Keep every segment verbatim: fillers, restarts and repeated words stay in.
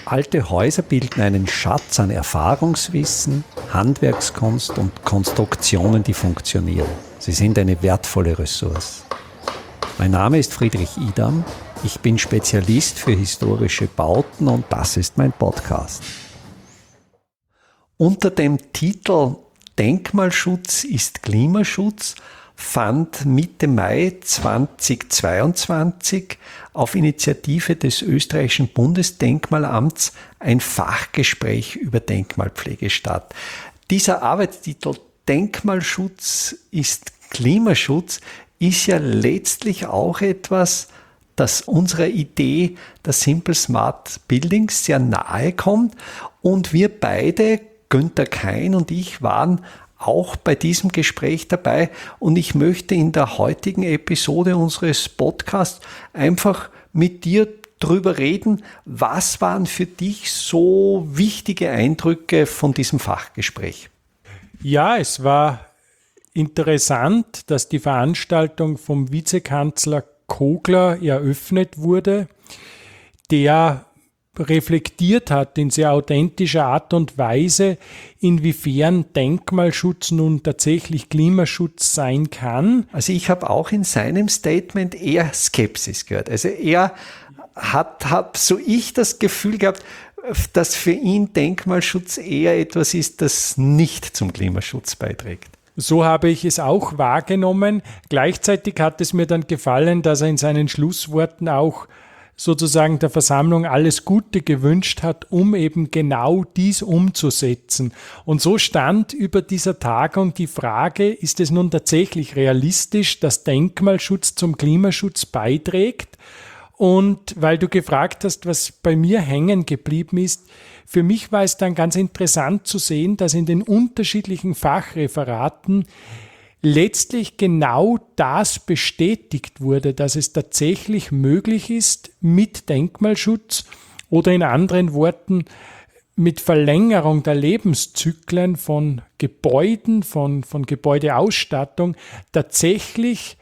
Alte Häuser bilden einen Schatz an Erfahrungswissen, Handwerkskunst und Konstruktionen, die funktionieren. Sie sind eine wertvolle Ressource. Mein Name ist Friedrich Idam. Ich bin Spezialist für historische Bauten und das ist mein Podcast. Unter dem Titel Denkmalschutz ist Klimaschutz fand Mitte Mai zweitausendzweiundzwanzig auf Initiative des österreichischen Bundesdenkmalamts ein Fachgespräch über Denkmalpflege statt. Dieser Arbeitstitel Denkmalschutz ist Klimaschutz ist ja letztlich auch etwas, das unserer Idee der Simple Smart Buildings sehr nahe kommt. Und wir beide, Günther Kein und ich, waren auch bei diesem Gespräch dabei. Und ich möchte in der heutigen Episode unseres Podcasts einfach mit dir drüber reden, was waren für dich so wichtige Eindrücke von diesem Fachgespräch? Ja, es war interessant, dass die Veranstaltung vom Vizekanzler Kogler eröffnet wurde, der reflektiert hat in sehr authentischer Art und Weise, inwiefern Denkmalschutz nun tatsächlich Klimaschutz sein kann. Also ich habe auch in seinem Statement eher Skepsis gehört. Also er hat, hat so ich das Gefühl gehabt, dass für ihn Denkmalschutz eher etwas ist, das nicht zum Klimaschutz beiträgt. So habe ich es auch wahrgenommen. Gleichzeitig hat es mir dann gefallen, dass er in seinen Schlussworten auch sozusagen der Versammlung alles Gute gewünscht hat, um eben genau dies umzusetzen. Und so stand über dieser Tagung die Frage, ist es nun tatsächlich realistisch, dass Denkmalschutz zum Klimaschutz beiträgt? Und weil du gefragt hast, was bei mir hängen geblieben ist, für mich war es dann ganz interessant zu sehen, dass in den unterschiedlichen Fachreferaten letztlich genau das bestätigt wurde, dass es tatsächlich möglich ist, mit Denkmalschutz oder in anderen Worten mit Verlängerung der Lebenszyklen von Gebäuden, von, von Gebäudeausstattung tatsächlich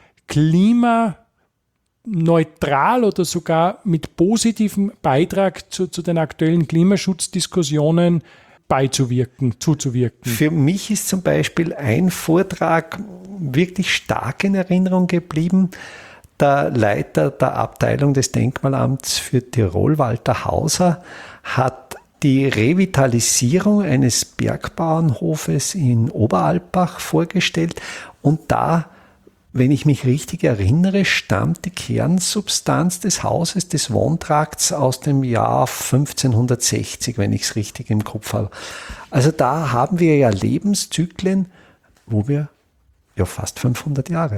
klimaneutral oder sogar mit positivem Beitrag zu, zu den aktuellen Klimaschutzdiskussionen beizuwirken, zuzuwirken. Für mich ist zum Beispiel ein Vortrag wirklich stark in Erinnerung geblieben. Der Leiter der Abteilung des Denkmalamts für Tirol, Walter Hauser, hat die Revitalisierung eines Bergbauernhofes in Oberalpbach vorgestellt und da, wenn ich mich richtig erinnere, stammt die Kernsubstanz des Hauses, des Wohntrakts aus dem Jahr fünfzehnhundertsechzig, wenn ich es richtig im Kopf habe. Also da haben wir ja Lebenszyklen, wo wir ja fast fünfhundert Jahre.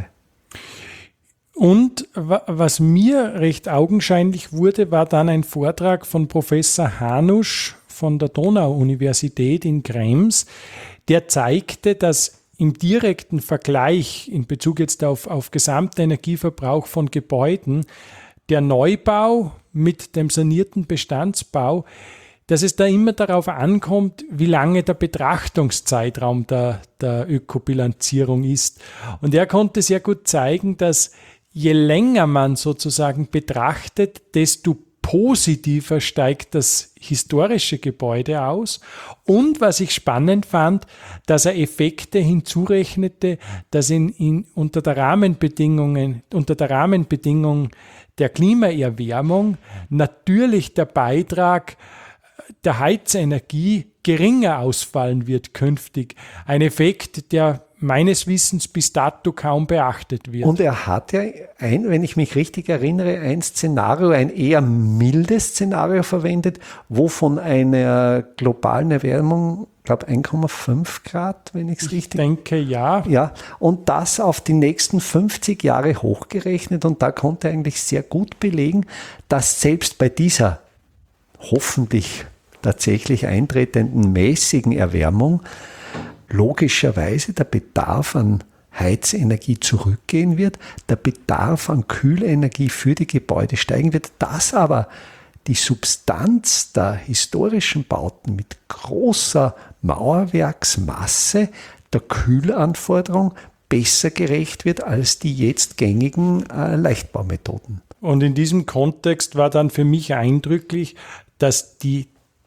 Und was mir recht augenscheinlich wurde, war dann ein Vortrag von Professor Hanusch von der Donau-Universität in Krems, der zeigte, dass im direkten Vergleich in Bezug jetzt auf, auf Gesamtenergieverbrauch von Gebäuden, der Neubau mit dem sanierten Bestandsbau, dass es da immer darauf ankommt, wie lange der Betrachtungszeitraum der, der Ökobilanzierung ist. Und er konnte sehr gut zeigen, dass je länger man sozusagen betrachtet, desto positiver steigt das historische Gebäude aus. Und was ich spannend fand, dass er Effekte hinzurechnete, dass in, in, unter der Rahmenbedingungen, unter der Rahmenbedingung der Klimaerwärmung natürlich der Beitrag der Heizenergie geringer ausfallen wird künftig. Ein Effekt, der meines Wissens bis dato kaum beachtet wird. Und er hat ja, ein, wenn ich mich richtig erinnere, ein Szenario, ein eher mildes Szenario verwendet, wo von einer globalen Erwärmung, ich glaube eins Komma fünf Grad, wenn ich es richtig denke, ja. Ja, und das auf die nächsten fünfzig Jahre hochgerechnet. Und da konnte er eigentlich sehr gut belegen, dass selbst bei dieser hoffentlich tatsächlich eintretenden mäßigen Erwärmung logischerweise der Bedarf an Heizenergie zurückgehen wird, der Bedarf an Kühlenergie für die Gebäude steigen wird, dass aber die Substanz der historischen Bauten mit großer Mauerwerksmasse der Kühlanforderung besser gerecht wird als die jetzt gängigen äh, Leichtbaumethoden. Und in diesem Kontext war dann für mich eindrücklich, dass die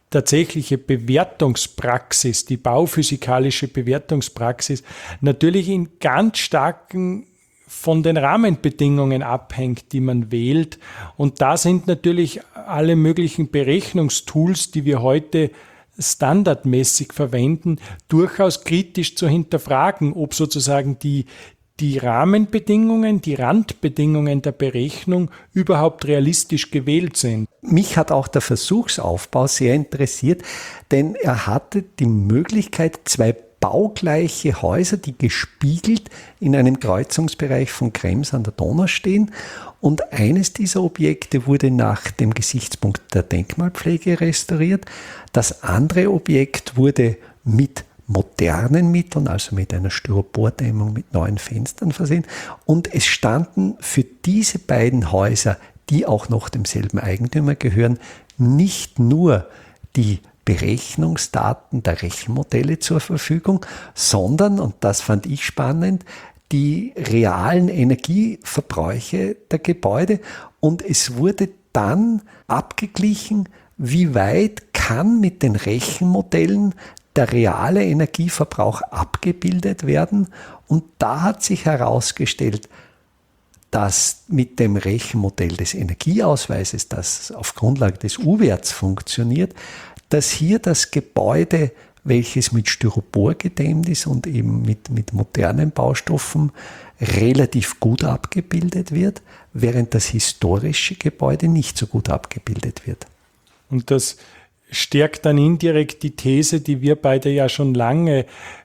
tatsächliche Bewertungspraxis, die bauphysikalische Bewertungspraxis, natürlich in ganz starken von den Rahmenbedingungen abhängt, die man wählt. Und da sind natürlich alle möglichen Berechnungstools, die wir heute standardmäßig verwenden, durchaus kritisch zu hinterfragen, ob sozusagen die, die Rahmenbedingungen, die Randbedingungen der Berechnung überhaupt realistisch gewählt sind. Mich hat auch der Versuchsaufbau sehr interessiert, denn er hatte die Möglichkeit, zwei baugleiche Häuser, die gespiegelt in einem Kreuzungsbereich von Krems an der Donau stehen. Und eines dieser Objekte wurde nach dem Gesichtspunkt der Denkmalpflege restauriert. Das andere Objekt wurde mit modernen Mitteln, also mit einer Styropordämmung, mit neuen Fenstern versehen. Und es standen für diese beiden Häuser, die auch noch demselben Eigentümer gehören, nicht nur die Berechnungsdaten der Rechenmodelle zur Verfügung, sondern, und das fand ich spannend, die realen Energieverbräuche der Gebäude. Und es wurde dann abgeglichen, wie weit kann mit den Rechenmodellen der reale Energieverbrauch abgebildet werden. Und da hat sich herausgestellt, dass mit dem Rechenmodell des Energieausweises, das auf Grundlage des U-Werts funktioniert, dass hier das Gebäude, welches mit Styropor gedämmt ist und eben mit, mit modernen Baustoffen, relativ gut abgebildet wird, während das historische Gebäude nicht so gut abgebildet wird. Und das stärkt dann indirekt die These, die wir beide ja schon lange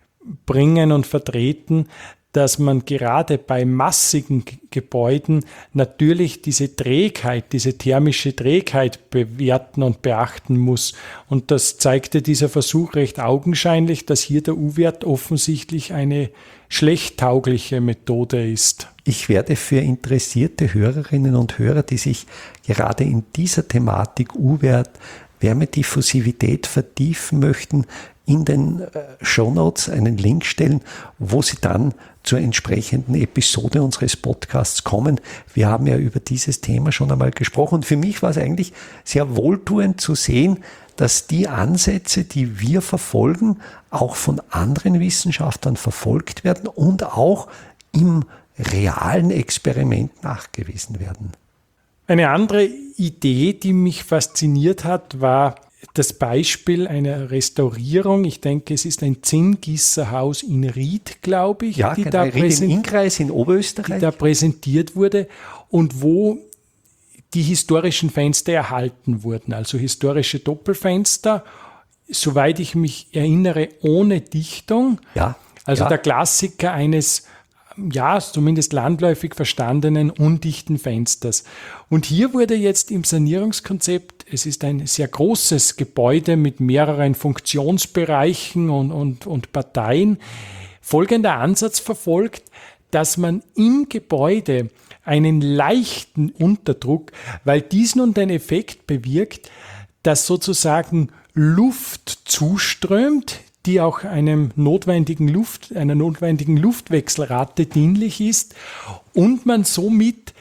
bringen und vertreten, dass man gerade bei massigen Gebäuden natürlich diese Trägheit, diese thermische Trägheit bewerten und beachten muss. Und das zeigte dieser Versuch recht augenscheinlich, dass hier der U-Wert offensichtlich eine schlecht taugliche Methode ist. Ich werde für interessierte Hörerinnen und Hörer, die sich gerade in dieser Thematik U-Wert, Wärmediffusivität vertiefen möchten, in den Shownotes einen Link stellen, wo Sie dann zur entsprechenden Episode unseres Podcasts kommen. Wir haben ja über dieses Thema schon einmal gesprochen und für mich war es eigentlich sehr wohltuend zu sehen, dass die Ansätze, die wir verfolgen, auch von anderen Wissenschaftlern verfolgt werden und auch im realen Experiment nachgewiesen werden. Eine andere Idee, die mich fasziniert hat, war das Beispiel einer Restaurierung. Ich denke, es ist ein Zinngießerhaus in Ried, glaube ich, ja, die, genau, da Ried im Innkreis in Oberösterreich, die da präsentiert wurde und wo die historischen Fenster erhalten wurden, also historische Doppelfenster, soweit ich mich erinnere, ohne Dichtung. Ja, also ja. Der Klassiker eines, ja, zumindest landläufig verstandenen, undichten Fensters. Und hier wurde jetzt im Sanierungskonzept, es ist ein sehr großes Gebäude mit mehreren Funktionsbereichen und, und, und Parteien, folgender Ansatz verfolgt, dass man im Gebäude einen leichten Unterdruck, weil dies nun den Effekt bewirkt, dass sozusagen Luft zuströmt, die auch einem notwendigen Luft, einer notwendigen Luftwechselrate dienlich ist und man somit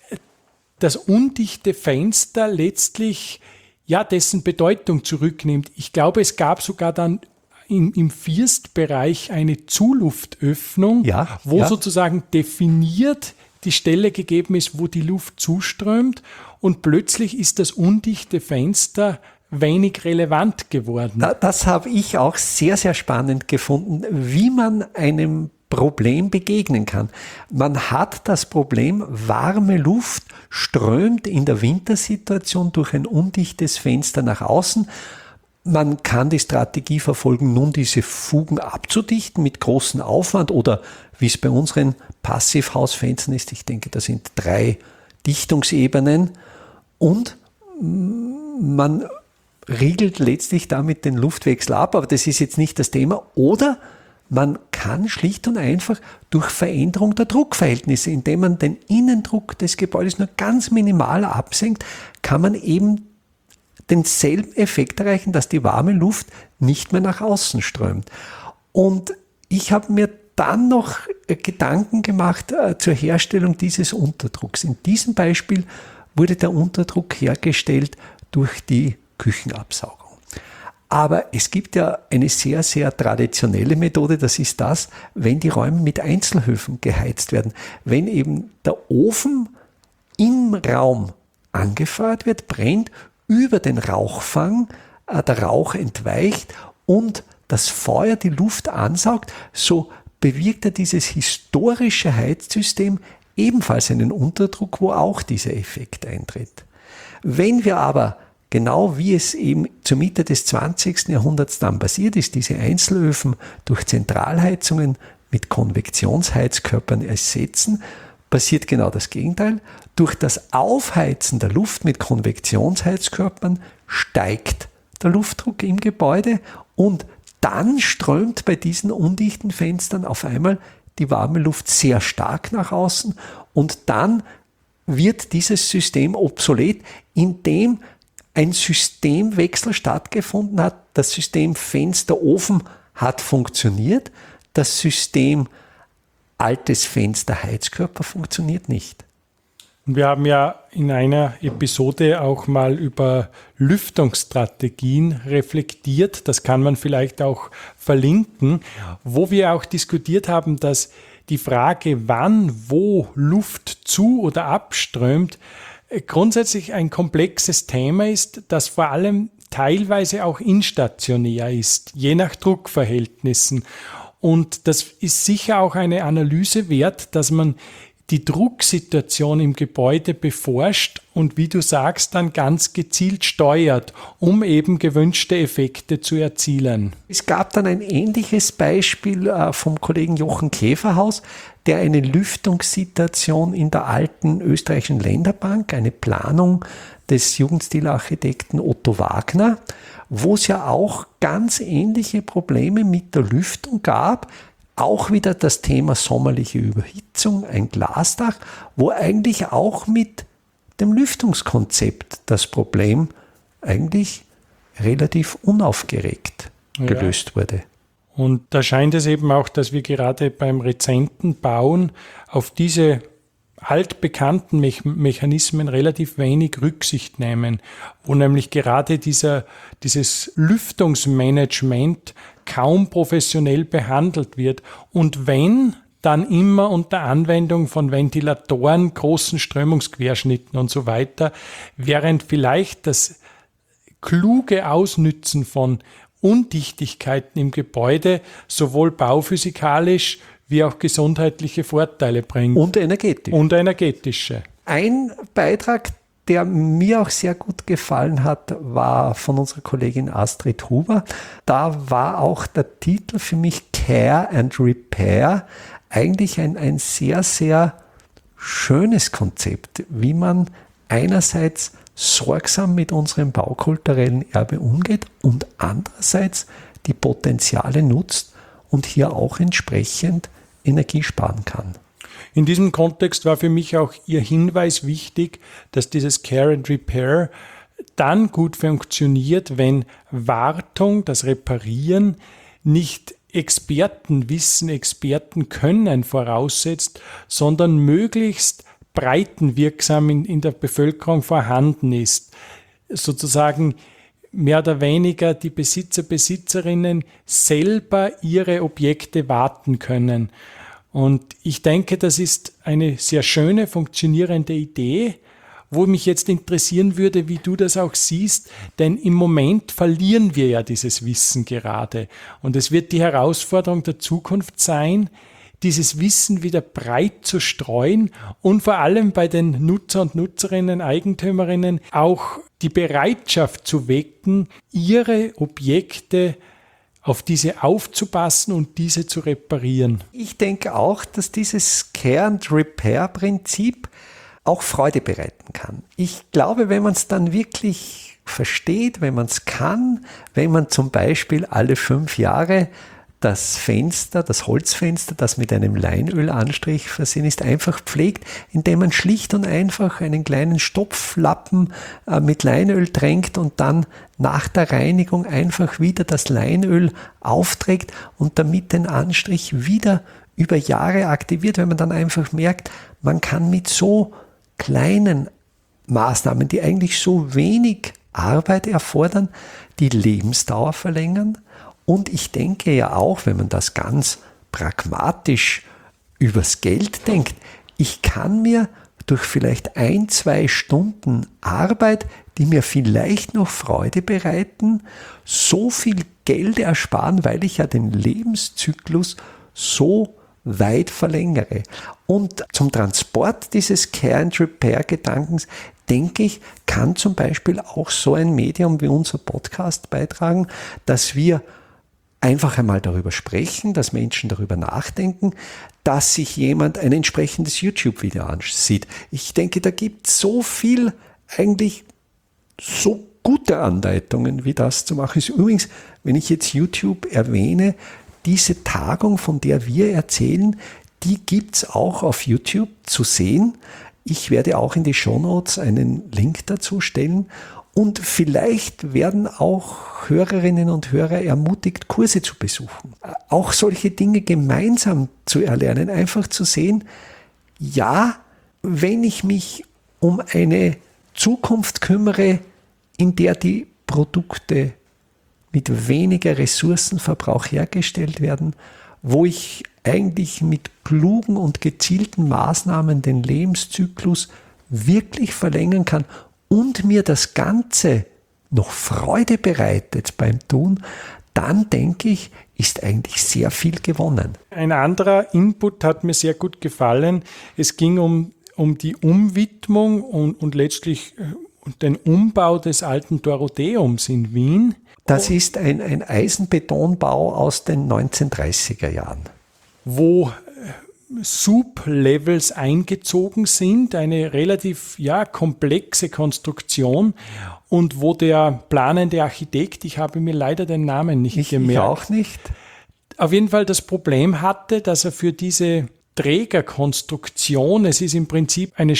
das undichte Fenster letztlich, ja, dessen Bedeutung zurücknimmt. Ich glaube, es gab sogar dann im, im Firstbereich eine Zuluftöffnung, ja, wo ja. sozusagen definiert die Stelle gegeben ist, wo die Luft zuströmt und plötzlich ist das undichte Fenster wenig relevant geworden. Das habe ich auch sehr, sehr spannend gefunden, wie man einem Problem begegnen kann. Man hat das Problem, warme Luft strömt in der Wintersituation durch ein undichtes Fenster nach außen. Man kann die Strategie verfolgen, nun diese Fugen abzudichten mit großem Aufwand oder wie es bei unseren Passivhausfenstern ist, ich denke, da sind drei Dichtungsebenen und man riegelt letztlich damit den Luftwechsel ab, aber das ist jetzt nicht das Thema. Oder man kann schlicht und einfach durch Veränderung der Druckverhältnisse, indem man den Innendruck des Gebäudes nur ganz minimal absenkt, kann man eben denselben Effekt erreichen, dass die warme Luft nicht mehr nach außen strömt. Und ich habe mir dann noch Gedanken gemacht äh, zur Herstellung dieses Unterdrucks. In diesem Beispiel wurde der Unterdruck hergestellt durch die Küchenabsaugung. Aber es gibt ja eine sehr, sehr traditionelle Methode, das ist das, wenn die Räume mit Einzelhöfen geheizt werden. Wenn eben der Ofen im Raum angefeuert wird, brennt, über den Rauchfang äh, der Rauch entweicht und das Feuer die Luft ansaugt, so bewirkt er dieses historische Heizsystem ebenfalls einen Unterdruck, wo auch dieser Effekt eintritt. Wenn wir aber, genau wie es eben zur Mitte des zwanzigsten Jahrhunderts dann passiert ist, diese Einzelöfen durch Zentralheizungen mit Konvektionsheizkörpern ersetzen, passiert genau das Gegenteil. Durch das Aufheizen der Luft mit Konvektionsheizkörpern steigt der Luftdruck im Gebäude und dann strömt bei diesen undichten Fenstern auf einmal die warme Luft sehr stark nach außen und dann wird dieses System obsolet, indem ein Systemwechsel stattgefunden hat. Das System Fenster-Ofen hat funktioniert, das System altes Fenster-Heizkörper funktioniert nicht. Und wir haben ja in einer Episode auch mal über Lüftungsstrategien reflektiert. Das kann man vielleicht auch verlinken, wo wir auch diskutiert haben, dass die Frage, wann, wo Luft zu- oder abströmt, grundsätzlich ein komplexes Thema ist, das vor allem teilweise auch instationär ist, je nach Druckverhältnissen. Und das ist sicher auch eine Analyse wert, dass man die Drucksituation im Gebäude beforscht und, wie du sagst, dann ganz gezielt steuert, um eben gewünschte Effekte zu erzielen. Es gab dann ein ähnliches Beispiel vom Kollegen Jochen Käferhaus, der eine Lüftungssituation in der alten österreichischen Länderbank, eine Planung des Jugendstilarchitekten Otto Wagner, wo es ja auch ganz ähnliche Probleme mit der Lüftung gab. Auch wieder das Thema sommerliche Überhitzung, ein Glasdach, wo eigentlich auch mit dem Lüftungskonzept das Problem eigentlich relativ unaufgeregt gelöst ja. wurde. Und da scheint es eben auch, dass wir gerade beim rezenten Bauen auf diese altbekannten Me- Mechanismen relativ wenig Rücksicht nehmen, wo nämlich gerade dieser, dieses Lüftungsmanagement kaum professionell behandelt wird. Und wenn, dann immer unter Anwendung von Ventilatoren, großen Strömungsquerschnitten und so weiter, während vielleicht das kluge Ausnützen von Undichtigkeiten im Gebäude sowohl bauphysikalisch wie auch gesundheitliche Vorteile bringt. Und energetisch. Und energetische. Ein Beitrag, der mir auch sehr gut gefallen hat, war von unserer Kollegin Astrid Huber. Da war auch der Titel für mich Care and Repair eigentlich ein, ein sehr, sehr schönes Konzept, wie man einerseits sorgsam mit unserem baukulturellen Erbe umgeht und andererseits die Potenziale nutzt und hier auch entsprechend Energie sparen kann. In diesem Kontext war für mich auch Ihr Hinweis wichtig, dass dieses Care and Repair dann gut funktioniert, wenn Wartung, das Reparieren, nicht Expertenwissen, Expertenkönnen voraussetzt, sondern möglichst breitenwirksam in, in der Bevölkerung vorhanden ist. Sozusagen mehr oder weniger die Besitzer, Besitzerinnen selber ihre Objekte warten können. Und ich denke, das ist eine sehr schöne, funktionierende Idee, wo mich jetzt interessieren würde, wie du das auch siehst, denn im Moment verlieren wir ja dieses Wissen gerade. Und es wird die Herausforderung der Zukunft sein, dieses Wissen wieder breit zu streuen und vor allem bei den Nutzer und Nutzerinnen, Eigentümerinnen auch die Bereitschaft zu wecken, ihre Objekte auf diese aufzupassen und diese zu reparieren. Ich denke auch, dass dieses Care and Repair Prinzip auch Freude bereiten kann. Ich glaube, wenn man es dann wirklich versteht, wenn man es kann, wenn man zum Beispiel alle fünf Jahre das Fenster, das Holzfenster, das mit einem Leinölanstrich versehen ist, einfach pflegt, indem man schlicht und einfach einen kleinen Stopflappen äh, mit Leinöl tränkt und dann nach der Reinigung einfach wieder das Leinöl aufträgt und damit den Anstrich wieder über Jahre aktiviert, wenn man dann einfach merkt, man kann mit so kleinen Maßnahmen, die eigentlich so wenig Arbeit erfordern, die Lebensdauer verlängern. Und ich denke ja auch, wenn man das ganz pragmatisch übers Geld denkt, ich kann mir durch vielleicht ein, zwei Stunden Arbeit, die mir vielleicht noch Freude bereiten, so viel Geld ersparen, weil ich ja den Lebenszyklus so weit verlängere. Und zum Transport dieses Care-and-Repair-Gedankens, denke ich, kann zum Beispiel auch so ein Medium wie unser Podcast beitragen, dass wir einfach einmal darüber sprechen, dass Menschen darüber nachdenken, dass sich jemand ein entsprechendes YouTube-Video ansieht. Ich denke, da gibt es so viel, eigentlich so gute Anleitungen, wie das zu machen ist. Übrigens, wenn ich jetzt YouTube erwähne, diese Tagung, von der wir erzählen, die gibt es auch auf YouTube zu sehen. Ich werde auch in die Shownotes einen Link dazu stellen. Und vielleicht werden auch Hörerinnen und Hörer ermutigt, Kurse zu besuchen. Auch solche Dinge gemeinsam zu erlernen, einfach zu sehen, ja, wenn ich mich um eine Zukunft kümmere, in der die Produkte mit weniger Ressourcenverbrauch hergestellt werden, wo ich eigentlich mit klugen und gezielten Maßnahmen den Lebenszyklus wirklich verlängern kann und mir das Ganze noch Freude bereitet beim Tun, dann denke ich, ist eigentlich sehr viel gewonnen. Ein anderer Input hat mir sehr gut gefallen. Es ging um, um die Umwidmung und, und letztlich den Umbau des alten Dorotheums in Wien. Das ist ein, ein Eisenbetonbau aus den neunzehnhundertdreißiger Jahren. Wo Sublevels eingezogen sind, eine relativ ja, komplexe Konstruktion und wo der planende Architekt, ich habe mir leider den Namen nicht ich, gemerkt, ich auch nicht, auf jeden Fall das Problem hatte, dass er für diese Trägerkonstruktion, es ist im Prinzip eine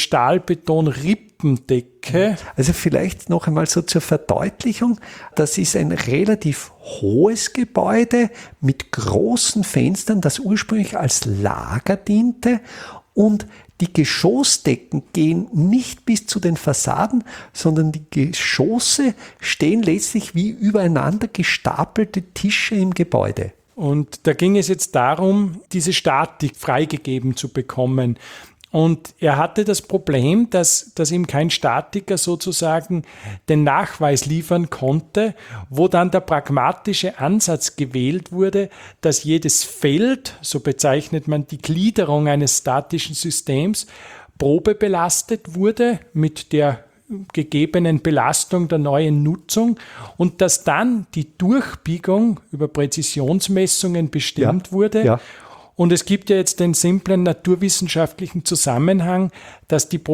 Stahlbeton-Rippendecke. Also vielleicht noch einmal so zur Verdeutlichung, das ist ein relativ hohes Gebäude mit großen Fenstern, das ursprünglich als Lager diente, und die Geschossdecken gehen nicht bis zu den Fassaden, sondern die Geschosse stehen letztlich wie übereinander gestapelte Tische im Gebäude. Und da ging es jetzt darum, diese Statik freigegeben zu bekommen. Und er hatte das Problem, dass, dass ihm kein Statiker sozusagen den Nachweis liefern konnte, wo dann der pragmatische Ansatz gewählt wurde, dass jedes Feld, so bezeichnet man die Gliederung eines statischen Systems, probebelastet wurde mit der gegebenen Belastung der neuen Nutzung und dass dann die Durchbiegung über Präzisionsmessungen bestimmt ja, wurde. Ja. Und es gibt ja jetzt den simplen naturwissenschaftlichen Zusammenhang, dass die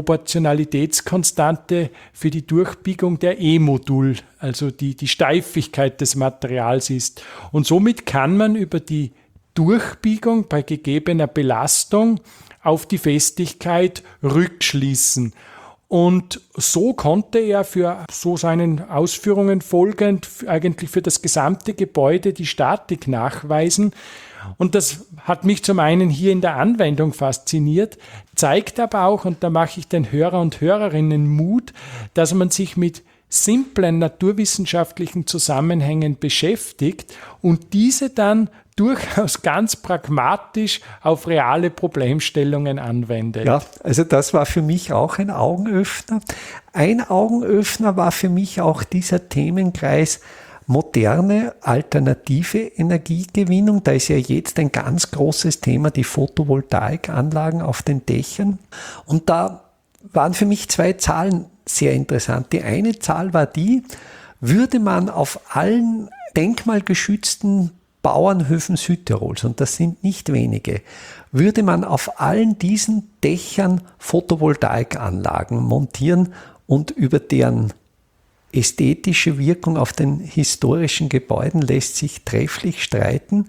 Proportionalitätskonstante für die Durchbiegung der E-Modul, also die, die Steifigkeit des Materials ist. Und somit kann man über die Durchbiegung bei gegebener Belastung auf die Festigkeit rückschließen. Und so konnte er für so seinen Ausführungen folgend eigentlich für das gesamte Gebäude die Statik nachweisen. Und das hat mich zum einen hier in der Anwendung fasziniert, zeigt aber auch, und da mache ich den Hörer und Hörerinnen Mut, dass man sich mit simplen naturwissenschaftlichen Zusammenhängen beschäftigt und diese dann durchaus ganz pragmatisch auf reale Problemstellungen anwendet. Ja, also das war für mich auch ein Augenöffner. Ein Augenöffner war für mich auch dieser Themenkreis moderne, alternative Energiegewinnung. Da ist ja jetzt ein ganz großes Thema, die Photovoltaikanlagen auf den Dächern. Und da waren für mich zwei Zahlen sehr interessant. Die eine Zahl war die, würde man auf allen denkmalgeschützten Bauernhöfen Südtirols, und das sind nicht wenige, würde man auf allen diesen Dächern Photovoltaikanlagen montieren und über deren ästhetische Wirkung auf den historischen Gebäuden lässt sich trefflich streiten.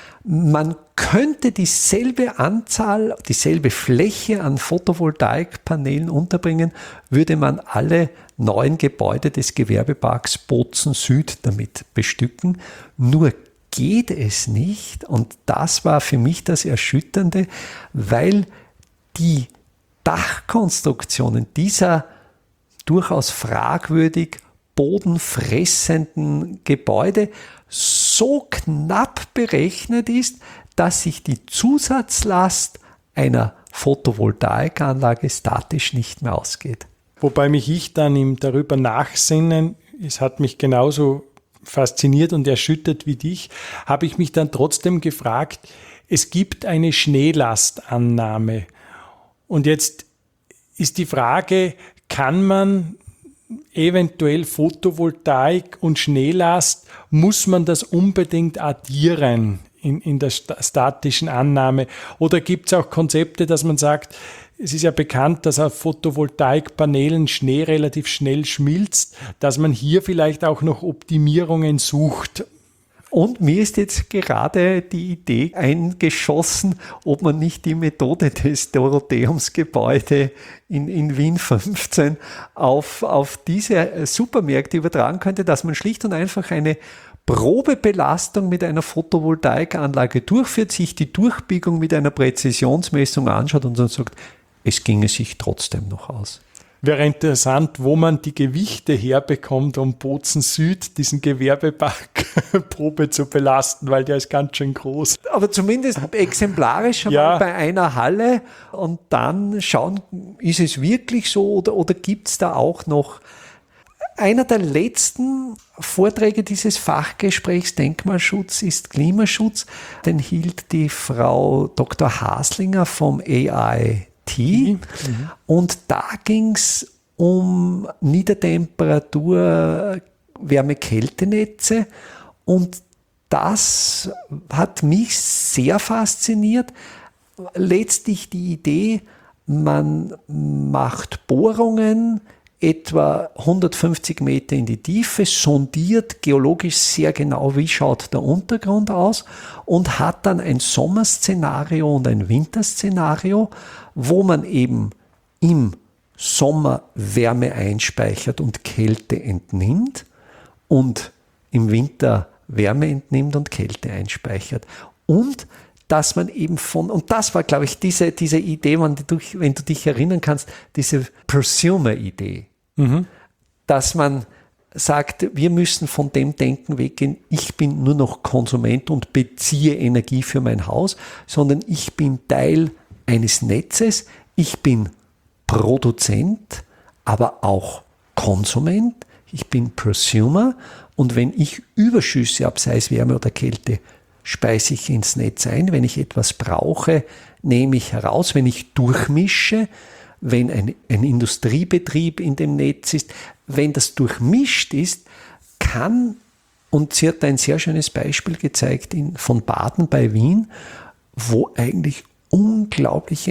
Man könnte dieselbe Anzahl, dieselbe Fläche an Photovoltaikpanelen unterbringen, würde man alle neuen Gebäude des Gewerbeparks Bozen Süd damit bestücken. Nur geht es nicht, und das war für mich das Erschütternde, weil die Dachkonstruktionen dieser durchaus fragwürdig bodenfressenden Gebäude so knapp berechnet ist, dass sich die Zusatzlast einer Photovoltaikanlage statisch nicht mehr ausgeht. Wobei mich ich dann im darüber nachsinnen, es hat mich genauso fasziniert und erschüttert wie dich, habe ich mich dann trotzdem gefragt, es gibt eine Schneelastannahme. Und jetzt ist die Frage, kann man eventuell Photovoltaik und Schneelast, muss man das unbedingt addieren in, in der statischen Annahme? Oder gibt es auch Konzepte, dass man sagt, es ist ja bekannt, dass auf Photovoltaikpanelen Schnee relativ schnell schmilzt, dass man hier vielleicht auch noch Optimierungen sucht. Und mir ist jetzt gerade die Idee eingeschossen, ob man nicht die Methode des Dorotheumsgebäude in, in Wien fünfzehn auf, auf diese Supermärkte übertragen könnte, dass man schlicht und einfach eine Probebelastung mit einer Photovoltaikanlage durchführt, sich die Durchbiegung mit einer Präzisionsmessung anschaut und dann sagt, es ginge sich trotzdem noch aus. Wäre interessant, wo man die Gewichte herbekommt, um Bozen Süd diesen Gewerbepark Probe zu belasten, weil der ist ganz schön groß. Aber zumindest exemplarisch schon ja. mal bei einer Halle und dann schauen, ist es wirklich so oder, oder gibt es da auch noch. Einer der letzten Vorträge dieses Fachgesprächs Denkmalschutz ist Klimaschutz. Den hielt die Frau Doktor Haslinger vom A I T. Mhm. Und da ging es um Niedertemperatur, Wärme-Kälte-Netze. Und das hat mich sehr fasziniert. Letztlich die Idee, man macht Bohrungen, etwa hundertfünfzig Meter in die Tiefe, sondiert geologisch sehr genau, wie schaut der Untergrund aus und hat dann ein Sommerszenario und ein Winterszenario, wo man eben im Sommer Wärme einspeichert und Kälte entnimmt und im Winter Wärme entnimmt und Kälte einspeichert. Und dass man eben von, und das war, glaube ich, diese, diese Idee, wenn du, wenn du dich erinnern kannst, diese Prosumer-Idee, mhm. dass man sagt, wir müssen von dem Denken weggehen, ich bin nur noch Konsument und beziehe Energie für mein Haus, sondern ich bin Teil eines Netzes, ich bin Produzent, aber auch Konsument, ich bin Prosumer und wenn ich Überschüsse habe, sei es Wärme oder Kälte, speise ich ins Netz ein. Wenn ich etwas brauche, nehme ich heraus. Wenn ich durchmische, wenn ein, ein Industriebetrieb in dem Netz ist, wenn das durchmischt ist, kann, und sie hat ein sehr schönes Beispiel gezeigt in, von Baden bei Wien, wo eigentlich unglaubliche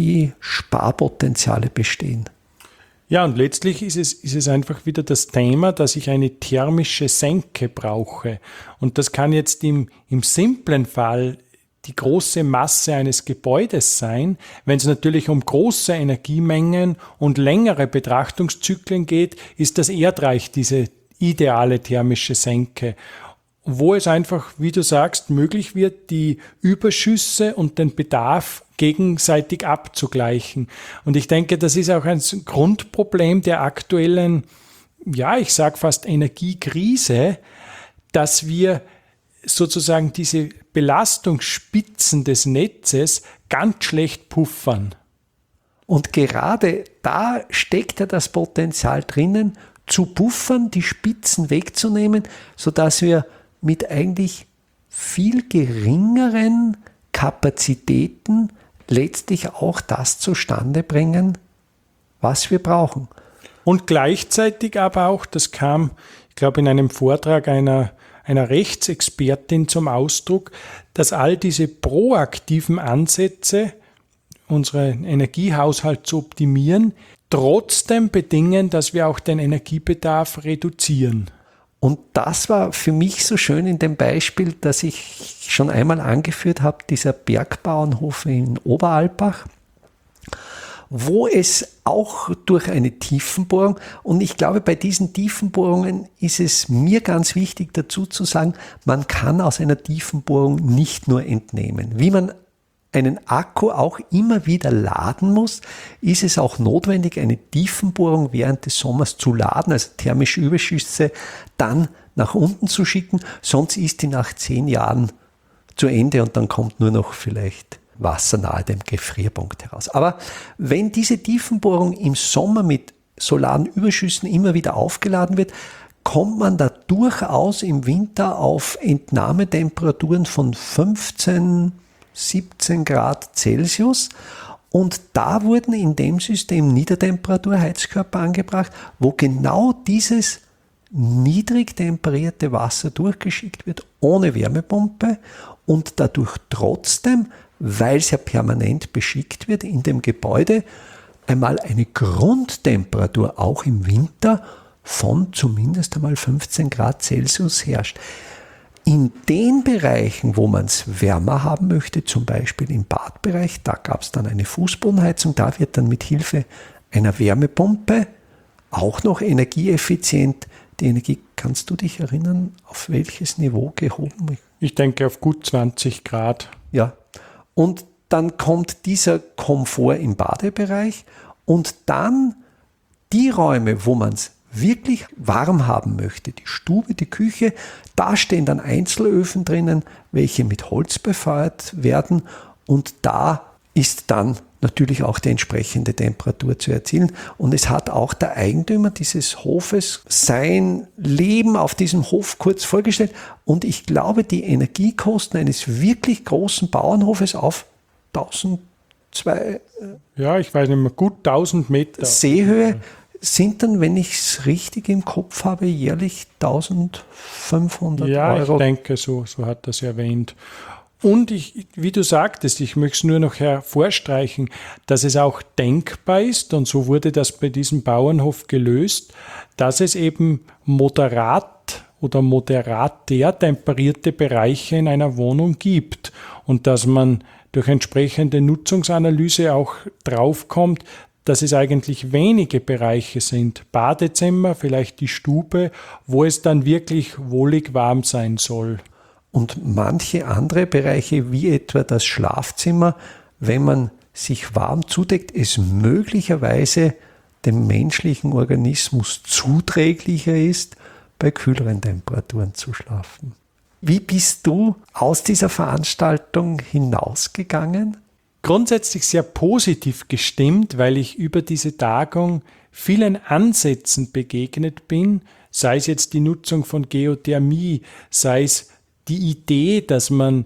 Energiesparpotenziale bestehen. Ja, und letztlich ist es, ist es einfach wieder das Thema, dass ich eine thermische Senke brauche. Und das kann jetzt im, im simplen Fall die große Masse eines Gebäudes sein. Wenn es natürlich um große Energiemengen und längere Betrachtungszyklen geht, ist das Erdreich diese ideale thermische Senke, wo es einfach, wie du sagst, möglich wird, die Überschüsse und den Bedarf gegenseitig abzugleichen. Und ich denke, das ist auch ein Grundproblem der aktuellen, ja, ich sage fast Energiekrise, dass wir sozusagen diese Belastungsspitzen des Netzes ganz schlecht puffern. Und gerade da steckt ja das Potenzial drinnen, zu puffern, die Spitzen wegzunehmen, sodass wir mit eigentlich viel geringeren Kapazitäten letztlich auch das zustande bringen, was wir brauchen. Und gleichzeitig aber auch, das kam, ich glaube, in einem Vortrag einer, einer Rechtsexpertin zum Ausdruck, dass all diese proaktiven Ansätze, unseren Energiehaushalt zu optimieren, trotzdem bedingen, dass wir auch den Energiebedarf reduzieren. Und das war für mich so schön in dem Beispiel, das ich schon einmal angeführt habe, dieser Bergbauernhof in Oberalpbach, wo es auch durch eine Tiefenbohrung, und ich glaube, bei diesen Tiefenbohrungen ist es mir ganz wichtig dazu zu sagen, man kann aus einer Tiefenbohrung nicht nur entnehmen. Wie man einen Akku auch immer wieder laden muss, ist es auch notwendig, eine Tiefenbohrung während des Sommers zu laden, also thermische Überschüsse dann nach unten zu schicken, sonst ist die nach zehn Jahren zu Ende und dann kommt nur noch vielleicht Wasser nahe dem Gefrierpunkt heraus. Aber wenn diese Tiefenbohrung im Sommer mit solaren Überschüssen immer wieder aufgeladen wird, kommt man da durchaus im Winter auf Entnahmetemperaturen von fünfzehn, siebzehn Grad Celsius. Und da wurden in dem System Niedertemperaturheizkörper angebracht, wo genau dieses niedrig temperierte Wasser durchgeschickt wird, ohne Wärmepumpe und dadurch trotzdem, weil es ja permanent beschickt wird in dem Gebäude, einmal eine Grundtemperatur auch im Winter von zumindest einmal fünfzehn Grad Celsius herrscht. In den Bereichen, wo man es wärmer haben möchte, zum Beispiel im Badbereich, da gab es dann eine Fußbodenheizung, da wird dann mit Hilfe einer Wärmepumpe auch noch energieeffizient die Energie, kannst du dich erinnern, auf welches Niveau gehoben? Ich denke auf gut zwanzig Grad. Ja, und dann kommt dieser Komfort im Badebereich und dann die Räume, wo man es wirklich warm haben möchte, die Stube, die Küche, da stehen dann Einzelöfen drinnen, welche mit Holz befeuert werden und da ist dann natürlich auch die entsprechende Temperatur zu erzielen. Und es hat auch der Eigentümer dieses Hofes sein Leben auf diesem Hof kurz vorgestellt. Und ich glaube, die Energiekosten eines wirklich großen Bauernhofes auf tausendzweihundert ja, ich weiß nicht mehr, gut tausend Meter Seehöhe sind dann, wenn ich es richtig im Kopf habe, jährlich eintausendfünfhundert ja, Euro. Ja, ich denke, so, so hat das erwähnt. Und ich, wie du sagtest, ich möchte es nur noch hervorstreichen, dass es auch denkbar ist, und so wurde das bei diesem Bauernhof gelöst, dass es eben moderat oder moderater temperierte Bereiche in einer Wohnung gibt und dass man durch entsprechende Nutzungsanalyse auch draufkommt, dass es eigentlich wenige Bereiche sind, Badezimmer, vielleicht die Stube, wo es dann wirklich wohlig warm sein soll. Und manche andere Bereiche, wie etwa das Schlafzimmer, wenn man sich warm zudeckt, es möglicherweise dem menschlichen Organismus zuträglicher ist, bei kühleren Temperaturen zu schlafen. Wie bist du aus dieser Veranstaltung hinausgegangen? Grundsätzlich sehr positiv gestimmt, weil ich über diese Tagung vielen Ansätzen begegnet bin, sei es jetzt die Nutzung von Geothermie, sei es die Idee, dass man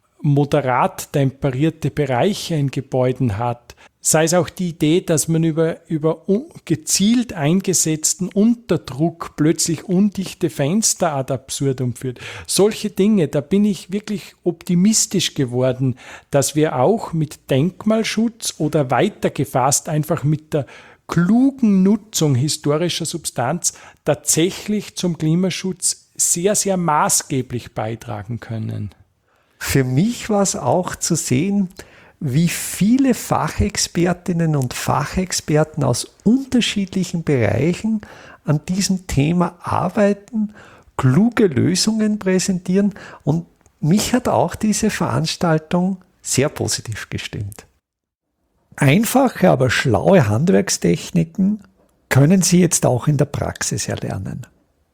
moderat temperierte Bereiche in Gebäuden hat, sei es auch die Idee, dass man über, über gezielt eingesetzten Unterdruck plötzlich undichte Fenster ad absurdum führt. Solche Dinge, da bin ich wirklich optimistisch geworden, dass wir auch mit Denkmalschutz oder weiter gefasst einfach mit der klugen Nutzung historischer Substanz tatsächlich zum Klimaschutz sehr, sehr maßgeblich beitragen können. Für mich war es auch zu sehen, wie viele Fachexpertinnen und Fachexperten aus unterschiedlichen Bereichen an diesem Thema arbeiten, kluge Lösungen präsentieren und mich hat auch diese Veranstaltung sehr positiv gestimmt. Einfache, aber schlaue Handwerkstechniken können Sie jetzt auch in der Praxis erlernen.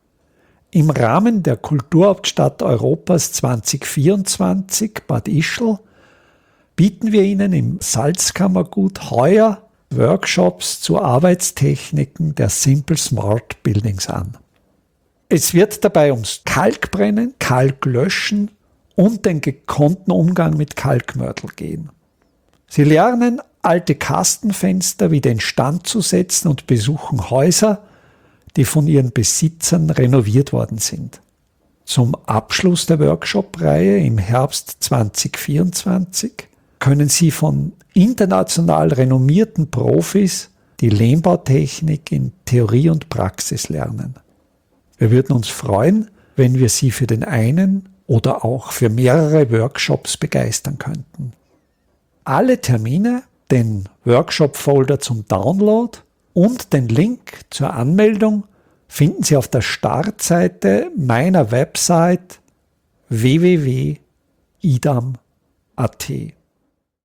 Im Rahmen der Kulturhauptstadt Europas zwanzig vierundzwanzig Bad Ischl bieten wir Ihnen im Salzkammergut heuer Workshops zu Arbeitstechniken der Simple Smart Buildings an. Es wird dabei ums Kalkbrennen, Kalklöschen und den gekonnten Umgang mit Kalkmörtel gehen. Sie lernen, alte Kastenfenster wieder instand zu setzen und besuchen Häuser, die von ihren Besitzern renoviert worden sind. Zum Abschluss der Workshop-Reihe im Herbst zwanzig vierundzwanzig können Sie von international renommierten Profis die Lehmbautechnik in Theorie und Praxis lernen. Wir würden uns freuen, wenn wir Sie für den einen oder auch für mehrere Workshops begeistern könnten. Alle Termine, den Workshop-Folder zum Download und den Link zur Anmeldung finden Sie auf der Startseite meiner Website w w w punkt idam punkt a t.